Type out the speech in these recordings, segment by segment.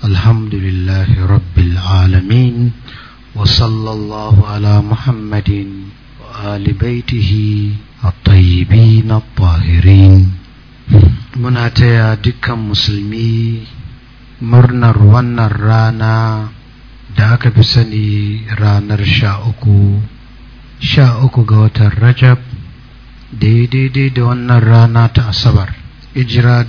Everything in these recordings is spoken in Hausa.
الحمد لله رب العالمين وصلى الله على محمد وآل بيته الطيبين الطاهرين. muna taya dukkan musulmi murnar wannan rana da aka fi sani ranar 13 ga watan Rajab, daidai da wannan rana ta Asabar, hijira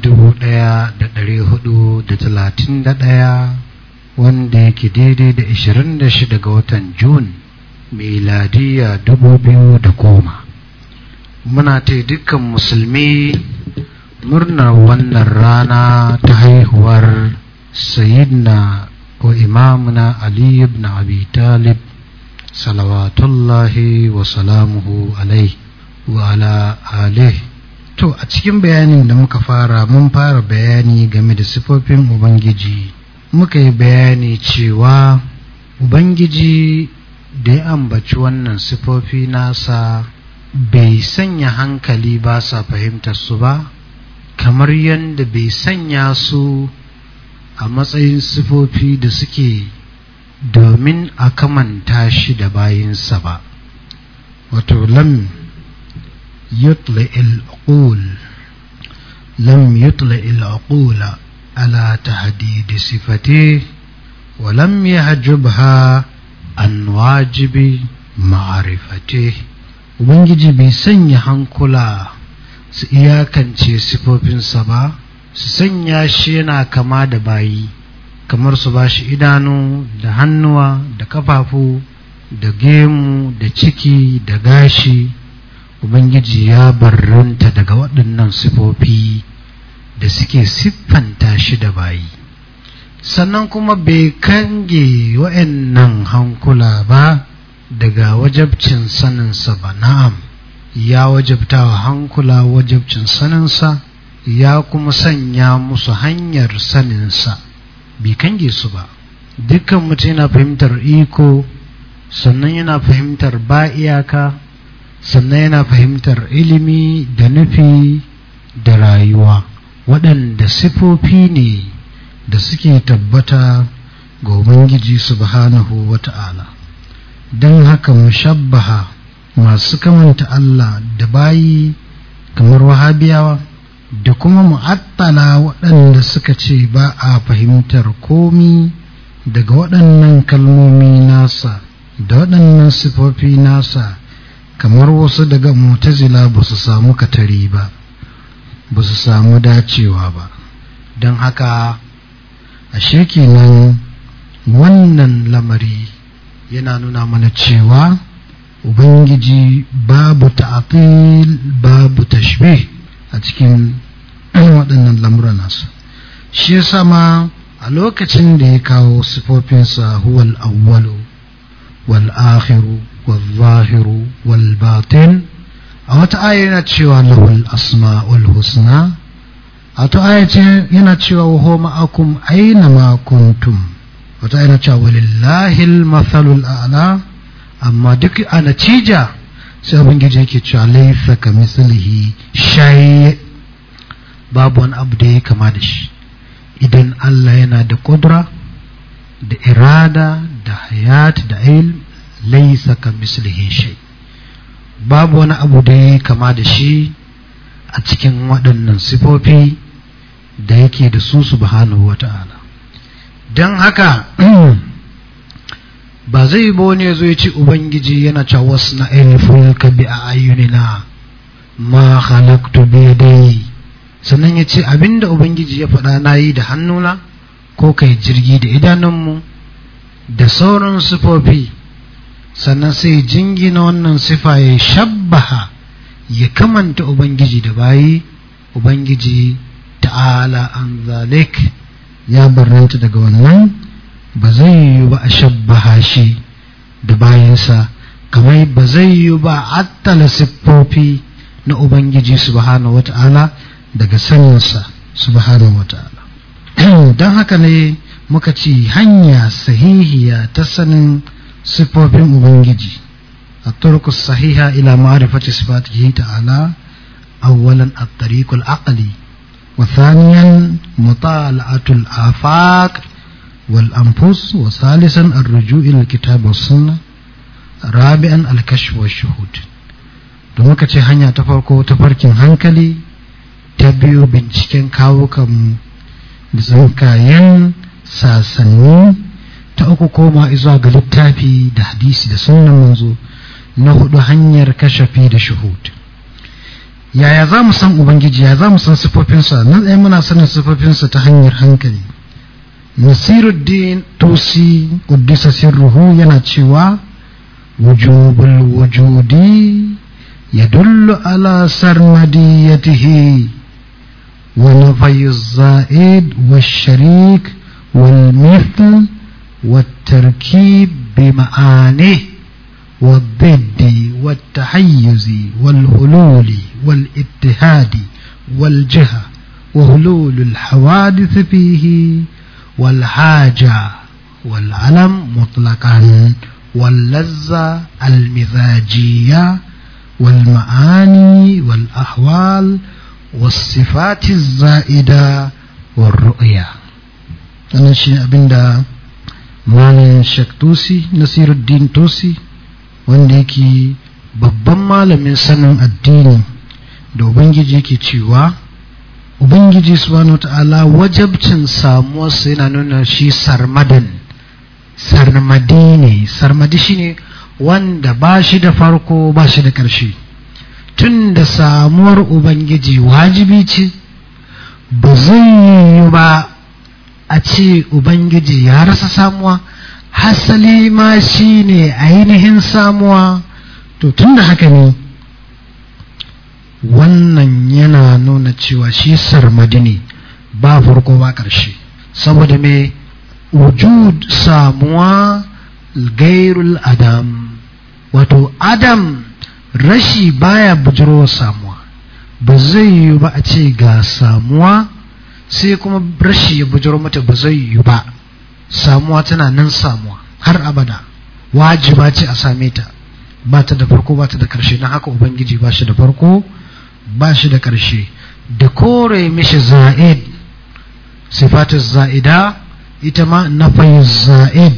1431, wanda yake daidai da 26 ga watan Jun miladiya 2010. muna taya dukkan musulmi murnar wannan rana ta haihuwar sayyidina wa imamuna Ali ibn Abi Talib salawatullahi wa salamuhu alaihi wa ala alihi. To a cikin bayanin da muka mun fara bayani game da sifofin Ubangiji. Muka yi bayani cewa Ubangiji da ya ambaci wannan sifofi nasa bai sanya hankali ba sa fahimtar su ba, kamar yadda bai sanya su a matsayin sifofi da suke domin a kamanta shi da bayinsa ba. Wato lam yutla al-uqul ala tahdid sifati wa lam yahjubha an wajibi ma'rifati. Ubangiji bai sanya hankula su iyakance sifofinsa ba, su sanya shi yana kama da bayi, kamar su ba shi idanu da hannuwa da kafafu da gemu da ciki da gashi. Ubangiji ya barranta daga waɗannan sifofi da suke siffanta shi da bayi, sannan kuma bai kange wa'annan hankula ba daga wajabcin saninsa ba. Na'am, ya wajabta wa hankula wajabcin saninsa, ya kuma sanya musu hanyar saninsa, bai kange su ba. Dukkan mutum yana fahimtar iko, sannan yana fahimtar ba iyaka, sannan yana fahimtar ilimi da nufi da rayuwa, waɗanda sifofi ne da suke tabbata ga Ubangiji subhanahu wa ta'ala. Don haka mushabbaha, masu kamanta Allah da bayi kamar wahabiyawa, da kuma mu'attala waɗanda suka ce ba a fahimtar komi daga waɗannan kalmomi nasa da waɗannan sifofi nasa, kamar wasu daga Mu'tazila ba su samu katari ba, ba su samu dacewa ba. Don haka ashe kenan wannan lamari yana nuna mana cewa Ubangiji babu ta'til babu tashbih a cikin waɗannan lamuran nasu. Shi yasa ma a lokacin da ya kawo sifofinsa huwal awwalu wal akhiru wal zahiru wal batin, a wata aya yana cewa lahul asma'ul husna, a wata aya yana cewa wa huwa ma'akum aina ma kuntum, wata aya yana cewa walillahi al-mathalul a'la. Amma duk a natija sai Ubangiji yake cewa laysa kamithlihi shay, babu wani abu da ya kama da shi. Idan Allah yana da kudura da irada da hayat da ilm, laysa kamithlihi shay, babu wani abu da ya kama da shi a cikin waɗannan sifofi da yake da su subhanahu wa ta'ala. Don haka ba zai ba wani ya zo ya ce Ubangiji yana cewa wasna ilfulka bi a'yunina ma khalaqtu bi yadayhi, sannan ya ce abinda Ubangiji ya faɗa na yi da hannuna, ko kai jirgi da idanunmu da sauran sifofi, sannan sai jingina wannan sifa ya shabbaha, ya kamanta Ubangiji da bayi. Ubangiji ta'ala an zalik ya barranta daga wannan, ba zai yi ba a shabbaha shi da bayansa, kamar ba zai yi ba a attala siffofi na Ubangiji subhanahu wa ta'ala daga saninsa subhanahu wa ta'ala. Don haka ne muka ci hanya sahihiya ta sanin siffofin Ubangiji, a turkus sahiha ila ma'rifati sifatihi ta'ala, awwalan at-tariqul aqli, wa thaniyan mutala'atul afaq والأنفس، وثالثا الرجوع إلى الكتاب والسنة، رابعا الكشف والشهود. da muka ce hanya ta farko ta farkin hankali, ta biyu binciken kawukan tsinkayen sasanni, ta uku koma zuwa ga littafi da hadisi da sunnan manzo, na hudu hanyar kashafi da shuhud. yaya za mu san ubangiji, ya za mu san sifofinsa? na ɗaya muna sanin sifofinsa ta hanyar hankali. Nasiruddin Tusi Quddisa sirruhu yana cewa wujubul wujudi yadullu ala sarmadiyatihi wa nafyu zaid wash-sharik wal-mithl wat-tarkib bi ma'anihi والضد والتحيز والهلول والاتحاد والجهة وهلول الحوادث فيه والحاجة والعلم مطلقا واللذة المزاجية والمعاني والأحوال والصفات الزائدة والرؤية. أنا شيء أبدا مالن شكتوسي نصير الدين توسي wanda yake babban malamin sanin addini da ubangiji yake cewa ubangiji subhanahu wataala wajabcin samuwarsa yana nuna shi sarmadi ne. Sarmadi shine wanda ba shi da farko ba shi da ƙarshe. tun da samuwar ubangiji wajibi ce, ba zai yi ba a ce ubangiji ya rasa samuwa, hasali ma shi ne ainihin samuwa. to tun da haka ne wannan yana nuna cewa shi sarmadi ne, ba farko ba ƙarshe. saboda mai wujud samuwa gairul adam, wato adam rashi baya bujirowa samuwa. ba zai yi ba a ce ga samuwa sai kuma rashi ya bujiro mata, ba zai yi ba. samuwa tana nan samuwa har abada, wajiba ce a same ta, ba ta da farko ba ta da ƙarshe. na haka ubangiji ba shi da farko ba shi da ƙarshe. da kore mishi za'id, sifatul za'ida, ita ma nafayu za'id.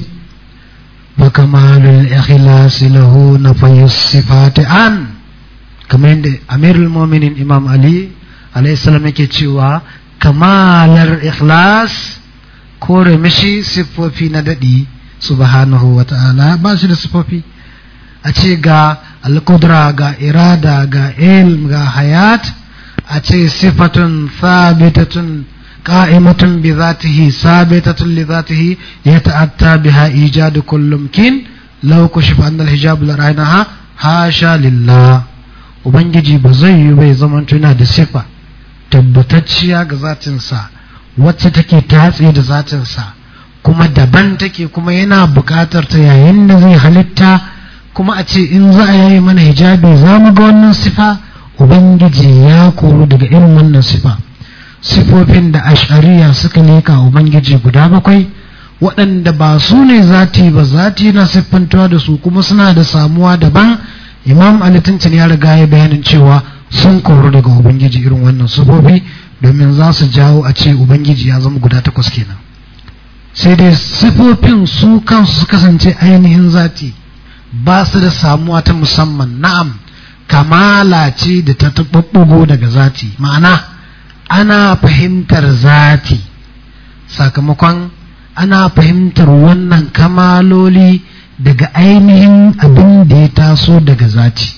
wa kamalul ikhlas lahu nafayu sifati an, kamar yadda amirul mu'minin imam ali alayhi salam yake cewa kamalar ikhlas kore mishi siffofi na daɗi subhanahu wa ta'ala, ba shi da siffofi. a ce ga al-qudra, ga irada, ga ilm, ga hayat, a ce sifatun thabitatun qa'imatun bi zatihi sabitatun li zatihi yata'atta biha ijadu kullu mumkin law kushifa an al-hijab la ra'aynaha hasha lillah. ubangiji ba zai yi bai zaman tuna da sifa tabbatacciya ga zatinsa wacce take tatse da zatinsa, kuma daban take, kuma yana buƙatar ta yayin da zai halitta. kuma a ce in za a yayi mana hijabi za mu ga wannan sifa, ubangiji ya koru daga irin wannan sifa. sifofin da ash'ariya suka leka ubangiji guda 7 waɗanda ba su ne zati ba, zati na siffantuwa da su kuma suna da samuwa daban. imam ali tuntun ya riga ya bayanin cewa sun koru daga ubangiji irin wannan sifofi, domin za su jawo a ce ubangiji ya zama guda 8 kenan. sai dai sifofin su kansu su kasance ainihin zati, ba su da samuwa ta musamman. na'am, kamala ce da ta tabbugo daga zati, ma'ana ana fahimtar zati, sakamakon ana fahimtar wannan kamaloli daga ainihin abin da ya taso daga zati.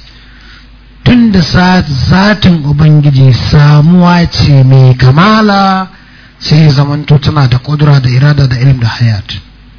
tun da zatin ubangiji samuwa ce mai kamala, sai zamanto tana da kudura da irada da ilm da hayat.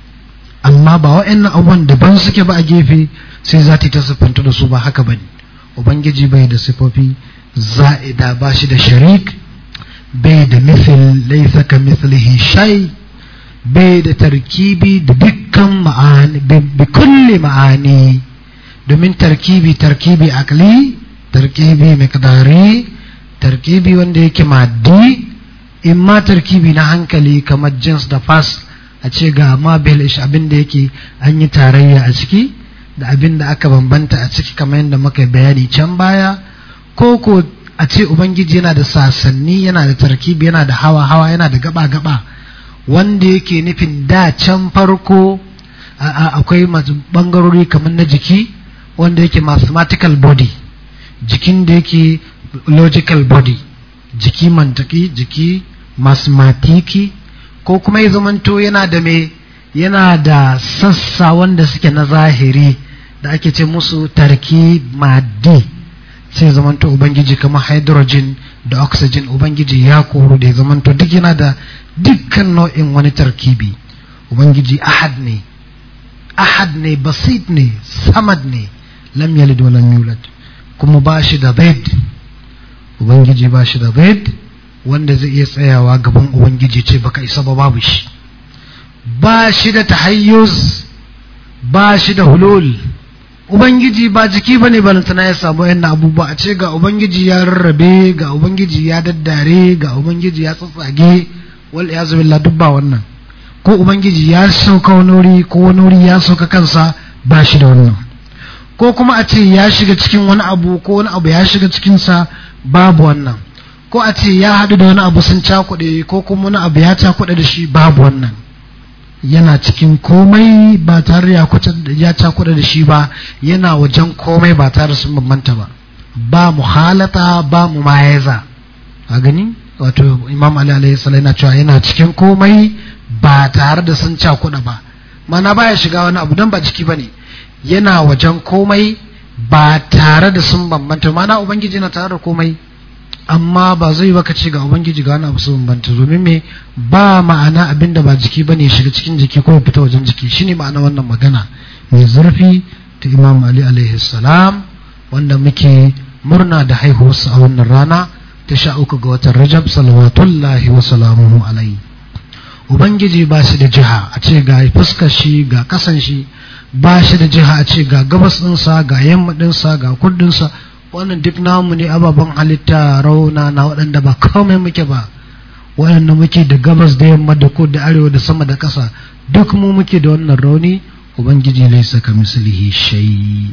amma ba wa'annan abubuwan daban suke ba a gefe sai zati ta siffanta da su, ba haka bane. ubangiji bai da sifofi za'ida, ba shi da sharik, bai da mithil, laysa ka mithlihi shay, bai da tarkibi da dukkan ma'ani, bi kulli ma'ani. domin tarkibi akli, tarkibi miqdari, tarkibi wanda yake maddi, imma tarkibi na hankali kamar jins da fas, a ce ga ma belish abin da yake an yi tarayya a ciki da abin da aka bambanta a ciki kamar yadda muka bayani can baya. ko a ce ubangiji yana da sasanni, yana da tarkibi, yana da hawa yana da gaba wanda yake nufin da can farko akwai bangarori kamar na jiki wanda yake mathematical body, jikin da yake logical body, jiki mantaki, jiki mathematiki, ko kuma ya zamanto yana da sassa wanda suke na zahiri da ake ce musu tarki maddi, sai zamanto ubangiji kamar hydrogen da oxygen ubangiji ya koro da ya zamanto duk yana da dukkan nau'in wani tarkibi. ubangiji ahad ne basit ne samad ne, lam yalid wa lam yulad, kuma ba shi da zaid. ubangiji ba shi da zaid wanda zai iya tsayawa gaban ubangiji ce baka isa ba, babu shi. ba shi da tahayyuz, ba shi da hulul. ubangiji ba jiki bane balantana ya samu yan abubuwa a ce ga ubangiji ya rarrabe, ga ubangiji ya daddare, ga ubangiji ya tsatsage, wal iyazu billah, duk ba wannan. ko ubangiji ya sauka wani wuri ko wani wuri ya sauka kansa, ba shi da wannan. ko kuma a ce ya shiga cikin wani abu ko wani abu ya shiga cikinsa, babu wannan. ko a ce ya haɗu da wani abu sun cakuɗe ko kuma wani abu ya cakuɗe da shi, babu wannan. yana cikin komai ba tare ya cakuɗe da shi ba, yana wajen komai ba tare sun bambanta ba, ba muhalata ba mumayaza. a gani wato imam ali alayhi salam yana cewa yana cikin komai ba tare da sun cakuɗa ba, mana baya shiga wani abu dan ba jiki bane, yana wajen komai ba tare da sun bambanta. mana ubangiji na tare da komai, amma ba zai baka ce ga ubangiji ga wani abu sun bambanta, domin me ba ma'ana abinda ba jiki bane shiga cikin jiki ko fita wajen jiki. shine ma'ana wannan magana mai zurfi ta imam ali alaihi salam, wanda muke murna da haihuwarsa a wannan rana ta 13 ga watan Rajab salawatullahi wa salamuhu alaihi. ubangiji ba shi da jiha a ce ga fuskar shi ga kasan shi, ba shi da jiha a ce ga gabas ɗinsa ga yamma ɗinsa ga kudinsa. wannan duk namu ne ababen halitta rauna na waɗanda ba komai muke ba, waɗanda muke da gabas da yamma da kudu da arewa da sama da ƙasa, duk mu muke da wannan rauni. ubangiji laysa kamislihi shay,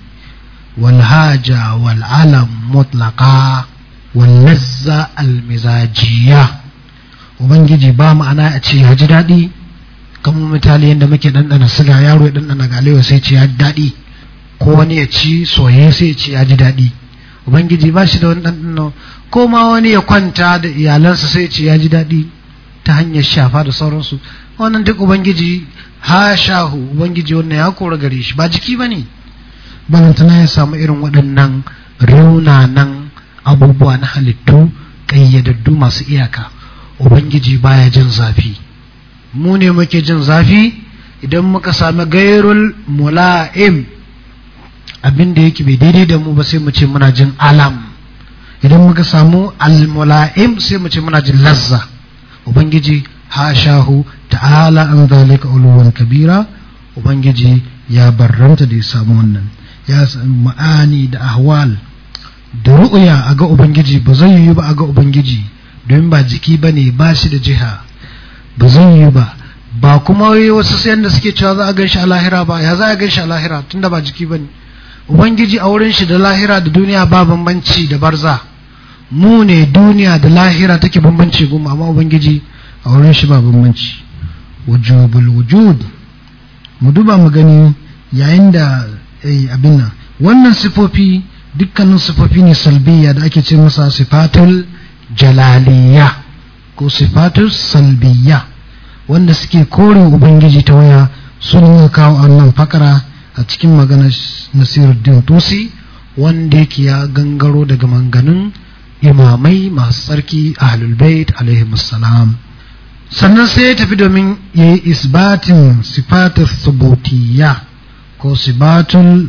wal haja wal alam mutlaqa wal lazza al mizajiyya. ubangiji ba ma'ana a ce ya ji daɗi kamar misali yadda muke ɗanɗana siga, yaro ya ɗanɗana galewa sai ce ya ji daɗi, ko wani ya ci soye sai ya ce ya ji daɗi. ubangiji ba shi da wani ɗanɗano, ko ma wani ya kwanta da iyalansa sai ya ce ya ji daɗi ta hanyar shafa da sauransu. wannan duk ubangiji ha shahu, ubangiji wannan ya kora gare shi, ba jiki ba ne. balantana ya samu irin waɗannan raunanan abubuwa na halittu ƙayyadaddu masu iyaka. ubangiji baya jin zafi, mu ne muke jin zafi idan muka sami gairul mula'im, abinda yake bai daidai da mu ba sai mu ce muna jin alam. idan muka samu al-mula'im sai mu ce muna jin lazza. ubangiji hashahu ta'ala an zalika uluwan kabira. ubangiji ya barranta da ya samu wannan, ya samu ma'ani da ahwal da ru'ya a ga ubangiji. ba zai yi ba a ga ubangiji domin ba jiki ba ne, ba shi da jiha, ba zai yi ba. ba kuma wasu sayan da suke cewa za a gan shi a lahira ba, ya za a gan shi a lahira tunda ba jiki ba ne. ubangiji a wurin shi da lahira da duniya ba bambanci da barza. mu ne duniya da lahira take bambanci goma, amma ubangiji a wurin shi ba bambanci. wujubul wujud, mu duba mu gani yayin da abin nan wannan sifofi dukkanin sifofi ne salbiya da ake ce masa sifatul jalaliya ko sifatul salbiya, wanda suke kore ubangiji ta waya. sun yi kawo annan fakara a cikin maganar Nasiruddin Tusi, wanda yake ya gangaro daga manganin imamai masu tsarki ahlul bait alaihimussalam. sannan sai ya tafi domin ya yi isbatin sifatul thubutiyya ko sifatul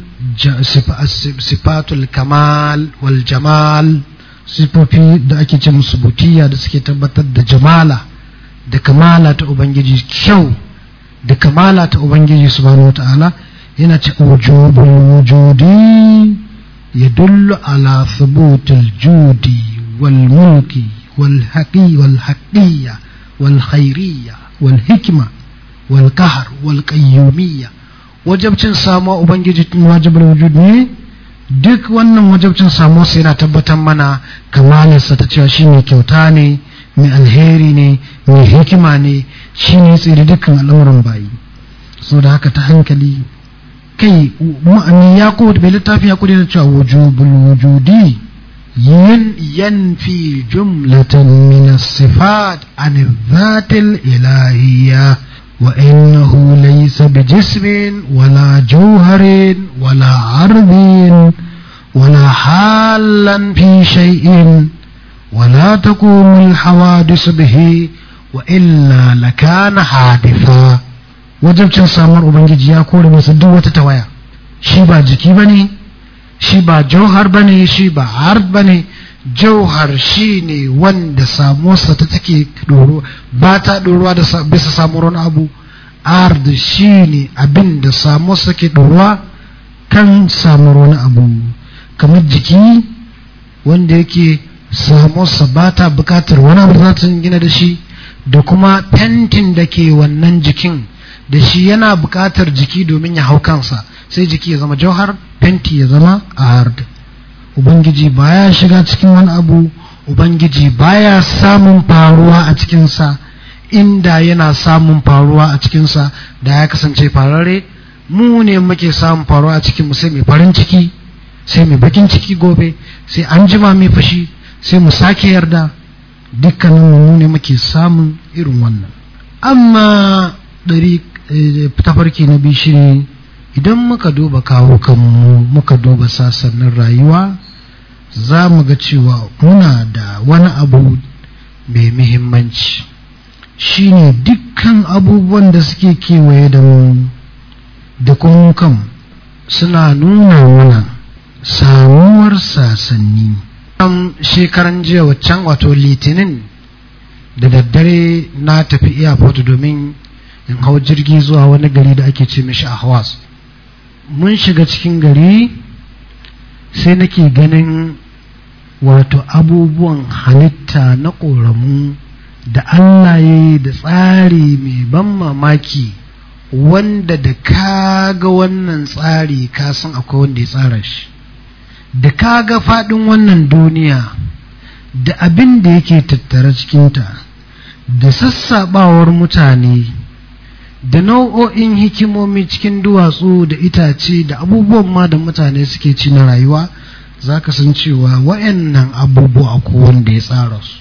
kamal wal jamal, sifofi da ake ce musu butiyya da suke tabbatar da jamala da kamala ta ubangiji, kyau da kamala ta ubangiji subhanahu wata'ala. yana ce wujubul wujudi yadullu ala thubutil judi wal mulki wal haqiyya wal khairiyya wal hikma wal qahr wal qayyumiyya. wajabcin samuwa ubangiji wajibul wujud ne, duk wannan wajabcin samuwa sai yana tabbatar mana kamalarsa ta cewa shi mai kyauta ne, mai alheri ne, mai hikima ne, shi ne tsiri dukkan al'amuran bayi. So da haka ta hankali kai ma'ani ya ko bai littafi ya kudi da cewa wujubul wujudi yanfi jumlatan min as-sifat an adh-dhatil ilahiyya wa innahu laysa bijismin wala jawharin wala ardin wala halan fi shay'in ولا تقوم الحوادث به وإلا لكان حادثا. wajibcin samar ubangiji ya kore masa duk wata tawaya. Shi ba jiki bane, shi ba jauhar bane, shi ba ard bane. Jauhar shi ne wanda samuwarsa ta take doro, ba ta doruwa da bisa samuwar abu. Ard shi ne abin da samuwarsa ke doruwa kan samuwar abu, kamar jiki wanda yake samuwarsa ba ta bukatar wani abu za ta gina da shi, da kuma fentin da ke wannan jikin da shi yana bukatar jiki domin ya hau kansa, sai jiki ya zama jauhar, fenti ya zama ard. Ubangiji baya shiga cikin wani abu, ubangiji baya samun faruwa a cikinsa. Inda yana samun faruwa a cikinsa da ya kasance farare, mu ne muke samun faruwa a cikinmu, sai mai farin ciki, sai mai bakin ciki gobe, sai an jima mai fashi, sai mu sake yarda. Dukkanin mu ne muke samun irin wannan. Amma tafarki na biyu shine idan muka duba kawo kanmu, muka duba sassanin rayuwa, za mu ga cewa muna da wani abu mai muhimmanci, shine dukkan abubuwan da suke kewaye da mu da kuma kan suna nuna mana samuwar sasanni. Shekaran jiya waccan, wato litinin da daddare, na tafi airport domin in hau jirgi zuwa wani gari da ake ce mishi Ahwas. Mun shiga cikin gari sai nake ganin wato abubuwan halitta na ƙoramu da Allah ya yi da tsari mai ban mamaki, wanda da ka ga wannan tsari ka san akwai wanda ya tsara shi. Da ka ga faɗin wannan duniya da abin da yake tattare cikinta, da sassaɓawar mutane, da nau'o'in hikimomi cikin duwatsu da itace da abubuwan ma da mutane suke ci na rayuwa, za ka san cewa wa'annan abubuwa ko wanda ya tsara su.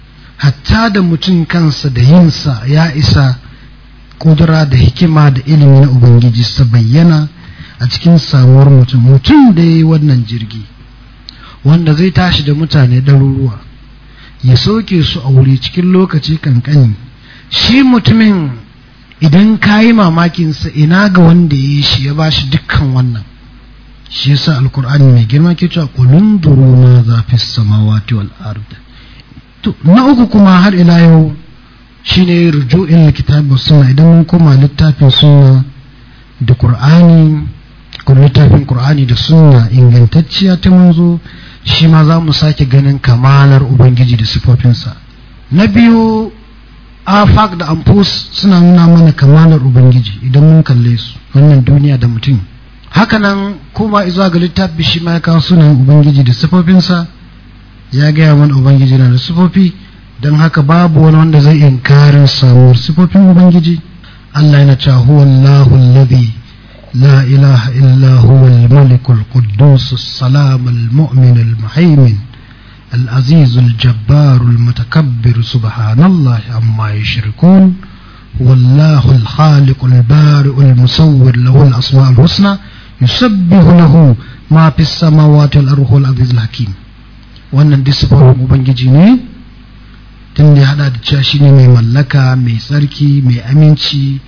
Hatta da mutum kansa da yinsa ya isa kudura da hikima da ilimi na Ubangiji su bayyana a cikin samuwar mutum da ya yi wannan jirgi, wanda zai tashi da mutane ɗaruruwa ya soke su a wuri cikin lokaci kankani. Shi mutumin idan ka yi mamakinsa, ina ga wanda ya yi shi ya ba shi dukkan wannan. Shi yasa alkur'ani mai girma ke cewa qulun duru ma za fi samawati wal ard. To na uku kuma har ila yau shine ruju'il kitabi was sunna. Idan mun koma littafin sunna da qur'ani, ko littafin qur'ani da sunna ingantacciya ta manzo, shi ma za mu sake ganin kamalar ubangiji da sifofinsa. Na biyu, afak da amfus suna nuna mana kamalar ubangiji idan mun kalle su, wannan duniya da mutum. Hakanan kuma izuwa ga littafi shi ma ya kawo sunan ubangiji da sifofinsa, ya gaya mana ubangiji na da sifofi, don haka babu wani wanda zai inkarin samuwar sifofin ubangiji. Allah yana cewa huwa Allahu alladhi la ilaha illa huwa al-malik al-quddus as-salam al-mu'min al-muhaymin al-aziz al-jabbar al-mutakabbir subhanallahi amma yushrikun wallahu al-khaliq al-bari al-musawwir lahu al-asma' al-husna yusabbihu lahu ma fi as-samawati wal-ardi al-aziz al-hakim. wannan disifofin ubangiji ne, tun da ya hada da cewa shine mai mallaka, mai tsarki, mai aminci,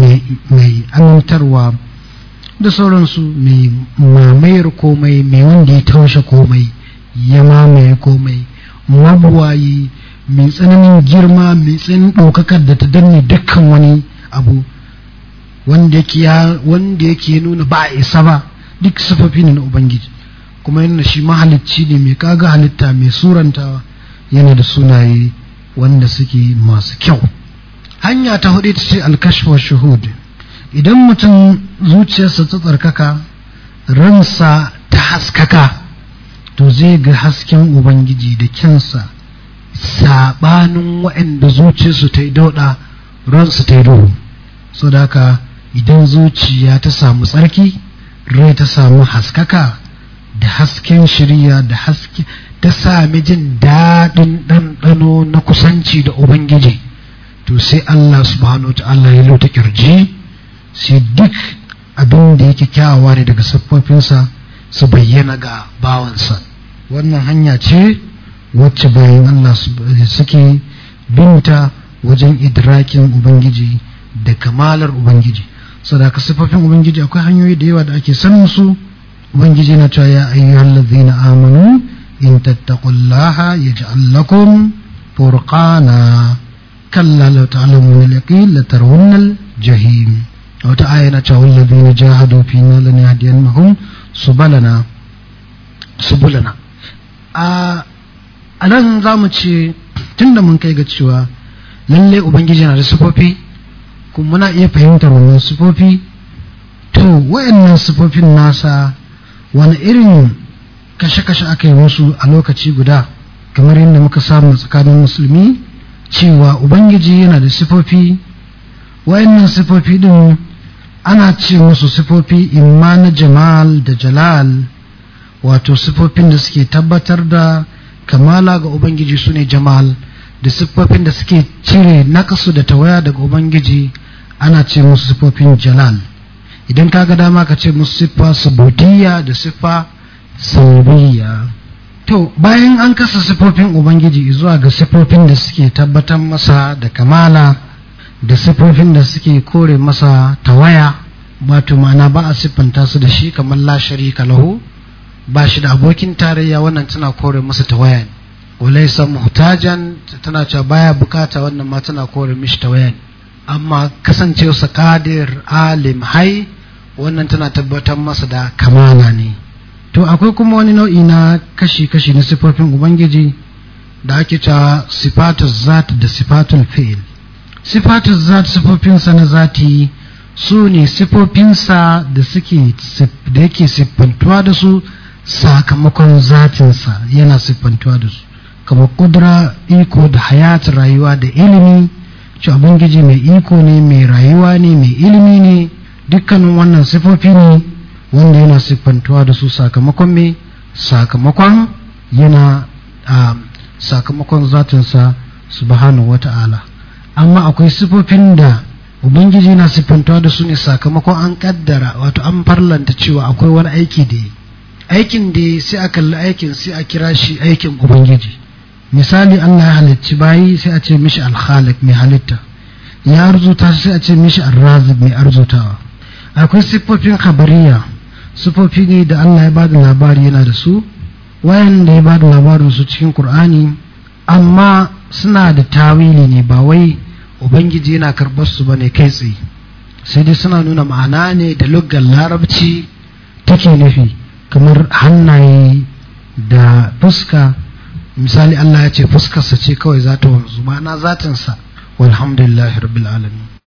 mai amintarwa da sauransu, mai mamayar komai, mai wanda ya taushe komai, ya mamaye komai, mabuwayi, mai tsananin girma, mai tsananin ɗaukakar da ta danne dukkan wani abu wanda yake nuna ba a isa ba. Duk sifofi ne na ubangiji, kuma yana shi mahalicci ne, mai kaga halitta, mai surantawa, yana da sunaye wanda suke masu kyau. Hanya ta hudu ta ce alkashf wa shuhud. Idan mutum zuciyarsa ta tsarkaka, ransa ta haskaka, to zai ga hasken ubangiji da kyansa, saɓanin waɗanda zuciyarsu ta yi dauɗa ransu ta yi duhu. So da haka idan zuciya ta samu tsarki, rai ta samu haskaka da hasken shirya da haske, ta sami jin daɗin ɗanɗano na kusanci da Ubangiji, to sai Allah subhanahu ta'ala ya lota kirji, sai duk abin da yake kyawawa ne daga siffofinsa su bayyana ga bawansa. Wannan hanya ce wacce bayan Allah suke binta wajen idrakin Ubangiji da kamalar Ubangiji. Sadaka siffofin Ubangiji akwai hanyoyi da yawa da ake sanin su. Ubangiji na cewa ya ayyuhal ladzina amanu in tattaqullaha yaj'al lakum furqana kalla law ta'lamuna al-yaqin la tarawunna al-jahim. Wata aya na cewa walladzina jahadu fina lanahdiyannahum subulana. A nan za mu ce tunda mun kai ga cewa lalle Ubangiji na da sifofi, kuma muna iya fahimtar wannan sifofi, to wayannan sifofin nasa wani irin kashe-kashe aka yi musu a lokaci guda, kamar yadda muka samu tsakanin musulmi cewa Ubangiji yana da sifofi. Wayannan sifofi din ana ce musu sifofi imma na jamal da jalal, wato sifofin da suke tabbatar da kamala ga Ubangiji su ne jamal, da siffofin da suke cire nakasu da tawaya daga Ubangiji ana ce musu siffofin jalal. Idan ka ga dama ka ce musu siffa subutiyya da siffa sauriyya. To bayan an kasa siffofin Ubangiji zuwa ga siffofin da suke tabbatar masa da kamala da siffofin da suke kore masa tawaya, wato ma'ana ba a siffanta su da shi kamar la sharika lahu, ba shi da abokin tarayya, wannan tana kore masa tawaya. Walaysa muhtajan tana cewa baya bukata, wannan ma tana kore mishi tawaya. Amma kasancewarsa qadir alim hai, wannan tana tabbatar masa da kamala ne. To akwai kuma wani nau'i na kashi-kashi na sifofin Ubangiji da ake cewa sifatul zat da sifatul fi'il. Sifatul zat sifofinsa na zati su ne sifofinsa da yake siffantuwa da su sakamakon zatinsa, yana siffantuwa da su, kamar kudura, iko da hayat, rayuwa da ilimi. Ci Ubangiji mai iko ne, mai rayuwa ne, mai ilimi ne. Dukkanin wannan sifofi ne wanda yana siffantuwa da su sakamakon sakamakon zatinsa subhanahu wata'ala. Amma akwai sifofin da Ubangiji yana siffantuwa da su ne sakamakon an kaddara, wato an farlanta cewa akwai wani aiki da yi, aikin da sai a kalli aikin sai a kira shi aikin Ubangiji. Misali, Allah ya halicci bayi sai a ce mishi al-khaliq, mai halitta. Ya arzuta sai a ce mishi ar-raziq, mai arzutawa. Akwai siffofin khabariya, siffofi ne da Allah ya bada labari yana da su, wayanda ya bada labarin su cikin Qur'ani, amma suna da tawili ne, ba wai Ubangiji yana karɓar su bane kai tsaye, sai dai suna nuna ma'ana ne da luggar larabci take nufi, kamar hannaye da fuska. Misali, Allah ya ce fuskarsa ce kawai za ta wanzu, ma'ana zatinsa. Walhamdulillahi rabbil alamin.